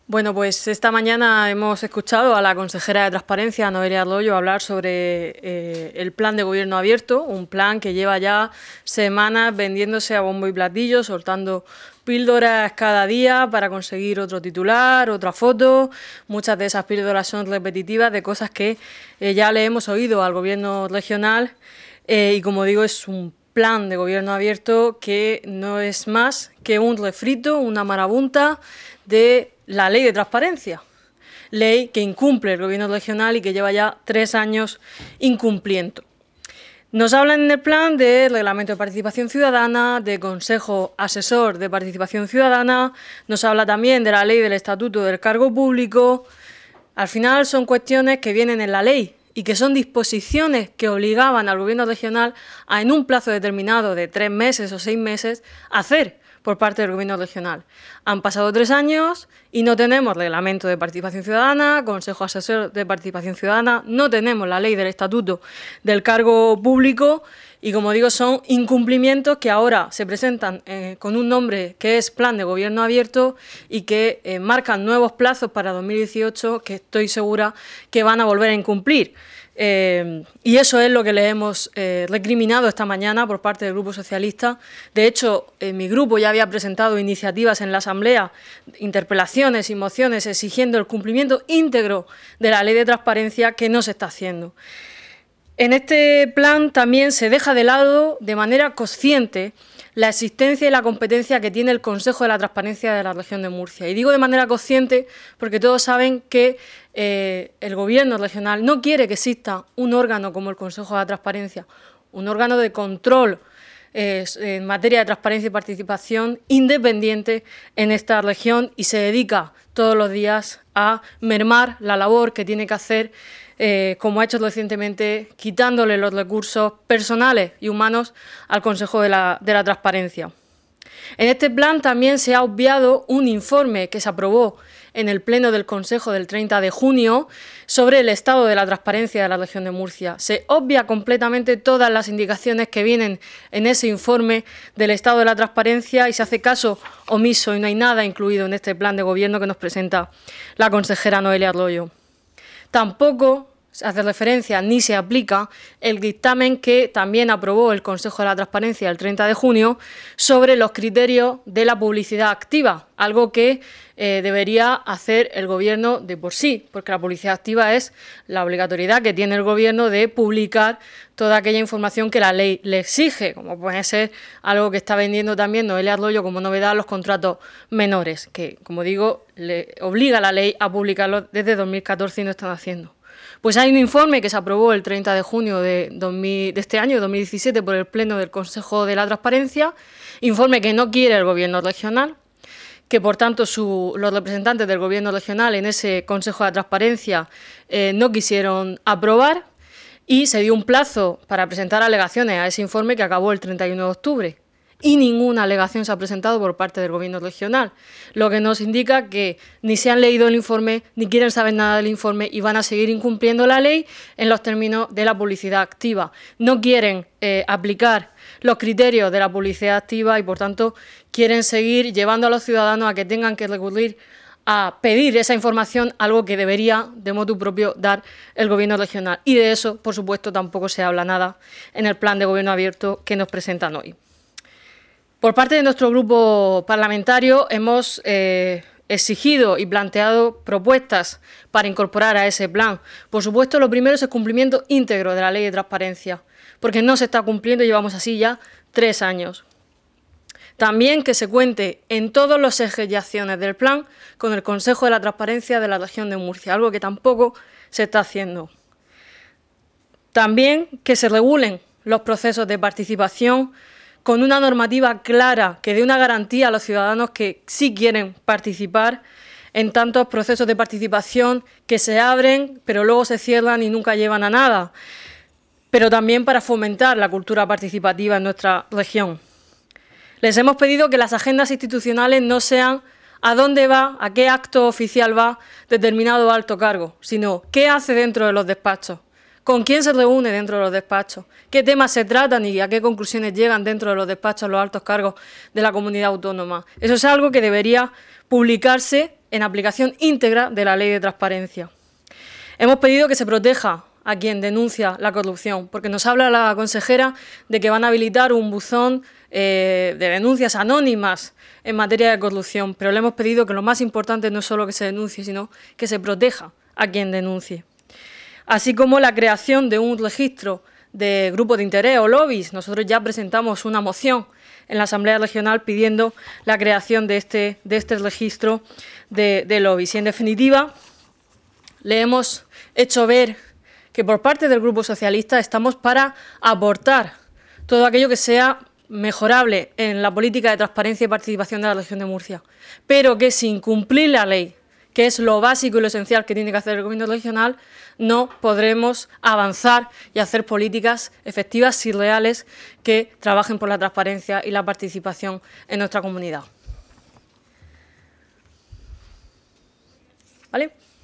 Bueno, pues esta mañana hemos escuchado a la consejera de Transparencia, Noelia Arroyo, hablar sobre el plan de gobierno abierto, un plan que lleva ya semanas vendiéndose a bombo y platillo, soltando píldoras cada día para conseguir otro titular, otra foto. Muchas de esas píldoras son repetitivas de cosas que ya le hemos oído al gobierno regional y, como digo, es un plan de gobierno abierto que no es más que un refrito, una marabunta de la ley de transparencia, ley que incumple el gobierno regional y que lleva ya 3 años incumpliendo. Nos hablan en el plan de reglamento de participación ciudadana, de consejo asesor de participación ciudadana, nos habla también de la ley del estatuto del cargo público. Al final son cuestiones que vienen en la ley y que son disposiciones que obligaban al gobierno regional a, en un plazo determinado de 3 meses o 6 meses, hacer por parte del gobierno regional. Han pasado 3 años y no tenemos reglamento de participación ciudadana, consejo asesor de participación ciudadana, no tenemos la ley del estatuto del cargo público y, como digo, son incumplimientos que ahora se presentan con un nombre que es plan de gobierno abierto y que marcan nuevos plazos para 2018 que estoy segura que van a volver a incumplir. Y eso es lo que le hemos recriminado esta mañana por parte del Grupo Socialista. De hecho, mi grupo ya había presentado iniciativas en la Asamblea, interpelaciones y mociones exigiendo el cumplimiento íntegro de la Ley de Transparencia, que no se está haciendo. En este plan también se deja de lado de manera consciente la existencia y la competencia que tiene el Consejo de la Transparencia de la región de Murcia. Y digo de manera consciente porque todos saben que el Gobierno regional no quiere que exista un órgano como el Consejo de la Transparencia, un órgano de control en materia de transparencia y participación independiente en esta región y se dedica todos los días a mermar la labor que tiene que hacer, como ha hecho recientemente, quitándole los recursos personales y humanos al Consejo de la Transparencia. En este plan también se ha obviado un informe que se aprobó en el Pleno del Consejo del 30 de junio sobre el estado de la transparencia de la región de Murcia. Se obvia completamente todas las indicaciones que vienen en ese informe del estado de la transparencia y se hace caso omiso y no hay nada incluido en este plan de gobierno que nos presenta la consejera Noelia Arroyo. Tampoco se hace referencia ni se aplica el dictamen que también aprobó el Consejo de la Transparencia el 30 de junio sobre los criterios de la publicidad activa, algo que debería hacer el Gobierno de por sí, porque la publicidad activa es la obligatoriedad que tiene el Gobierno de publicar toda aquella información que la ley le exige, como puede ser algo que está vendiendo también Noelia Arroyo como novedad, los contratos menores, que, como digo, le obliga la ley a publicarlos desde 2014 y no están haciendo. Pues hay un informe que se aprobó el 30 de junio de este año, 2017, por el Pleno del Consejo de la Transparencia, informe que no quiere el Gobierno regional, que por tanto los representantes del Gobierno regional en ese Consejo de la Transparencia no quisieron aprobar y se dio un plazo para presentar alegaciones a ese informe que acabó el 31 de octubre. Y ninguna alegación se ha presentado por parte del Gobierno regional, lo que nos indica que ni se han leído el informe, ni quieren saber nada del informe y van a seguir incumpliendo la ley en los términos de la publicidad activa. No quieren aplicar los criterios de la publicidad activa y, por tanto, quieren seguir llevando a los ciudadanos a que tengan que recurrir a pedir esa información, algo que debería, de motu propio, dar el Gobierno regional. Y de eso, por supuesto, tampoco se habla nada en el plan de gobierno abierto que nos presentan hoy. Por parte de nuestro grupo parlamentario hemos exigido y planteado propuestas para incorporar a ese plan. Por supuesto, lo primero es el cumplimiento íntegro de la Ley de Transparencia, porque no se está cumpliendo y llevamos así ya 3 años. También que se cuente en todos los ejes y acciones del plan con el Consejo de la Transparencia de la región de Murcia, algo que tampoco se está haciendo. También que se regulen los procesos de participación con una normativa clara que dé una garantía a los ciudadanos que sí quieren participar en tantos procesos de participación que se abren pero luego se cierran y nunca llevan a nada, pero también para fomentar la cultura participativa en nuestra región. Les hemos pedido que las agendas institucionales no sean a dónde va, a qué acto oficial va determinado alto cargo, sino qué hace dentro de los despachos. ¿Con quién se reúne dentro de los despachos? ¿Qué temas se tratan y a qué conclusiones llegan dentro de los despachos los altos cargos de la comunidad autónoma? Eso es algo que debería publicarse en aplicación íntegra de la Ley de Transparencia. Hemos pedido que se proteja a quien denuncia la corrupción, porque nos habla la consejera de que van a habilitar un buzón de denuncias anónimas en materia de corrupción, pero le hemos pedido que lo más importante no es solo que se denuncie, sino que se proteja a quien denuncie. Así como la creación de un registro de grupos de interés o lobbies. Nosotros ya presentamos una moción en la Asamblea Regional pidiendo la creación de este registro de lobbies. Y, en definitiva, le hemos hecho ver que por parte del Grupo Socialista estamos para aportar todo aquello que sea mejorable en la política de transparencia y participación de la región de Murcia, pero que sin cumplir la ley, que es lo básico y lo esencial que tiene que hacer el Gobierno regional, no podremos avanzar y hacer políticas efectivas y reales que trabajen por la transparencia y la participación en nuestra comunidad. ¿Vale?